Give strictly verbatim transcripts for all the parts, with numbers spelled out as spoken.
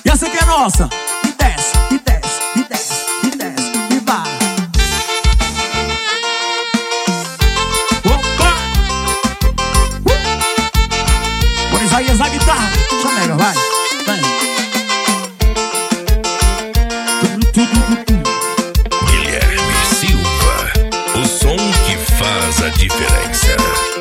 E essa aqui é nossa. E desce, e desce, e desce, e desce, e vai. Opa! Uh! Por Isaías na guitarra. Chamega, vai. Vem. Guilherme Silva, o som que faz a diferença.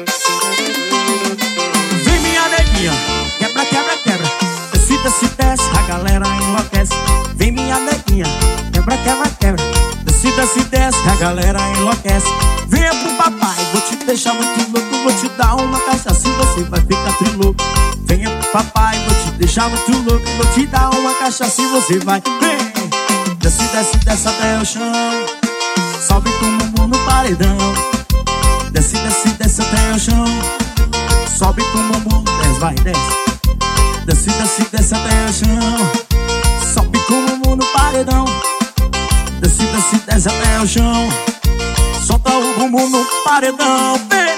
Vem minha neguinha, quebra, quebra, quebra. Desce, desce, desce, a galera enlouquece. Vem minha neguinha, quebra, quebra, quebra. Desce, desce, desce, a galera enlouquece. Venha pro papai, vou te deixar muito louco. Vou te dar uma cachaça assim você vai ficar trilouco. Venha pro papai, vou te deixar muito louco. Vou te dar uma cachaça assim você vai. Vem! Desce, desce, desce até o chão. Sobe com o bumbum no paredão. Desce, desce, desce até o chão. Sobe com o bumbum, desce, vai, desce. Desce, desce, desce até o chão. Sobe com o bumbum no paredão. Desce, desce, desce até o chão. Solta o bumbum no paredão. Vem!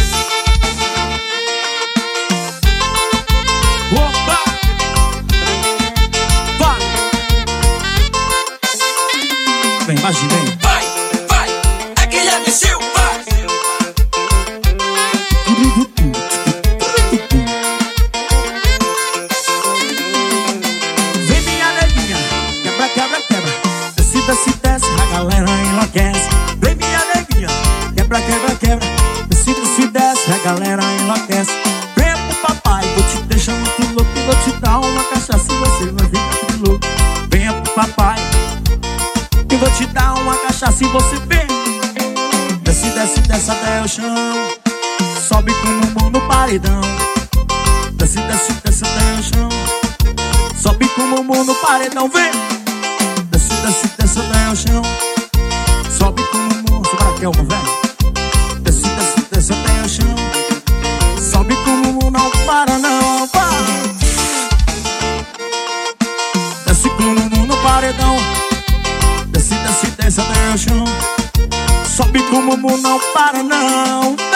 Opa! Vai! Vem, imagina, vem. Vai, vai, é Guilherme Silva. Vem minha neguinha, quebra, quebra, quebra. Desce, desce, desce, a galera enlouquece. Vem minha neguinha, quebra, quebra, quebra. Desce, desce, desce, a galera enlouquece. Vem pro papai, vou te deixar muito louco. Vou te dar uma cachaça e você vai ficar muito louco. Venha pro papai, que vou te dar uma cachaça e você vem. Desce, desce, desce até o chão. Sobe com o bumbum no paredão. Desce, desce, desce até o chão. Sobe com o bumbum no paredão, vem. Desce, desce, desce até o chão. Sobe com o bumbum, sobe aqui, velho. Desce, desce, desce até o chão. Sobe com o bumbum, não para não, vai. Desce com o bumbum no paredão. Desce, desce, desce até o chão. Sobe com o bumbum, não para não.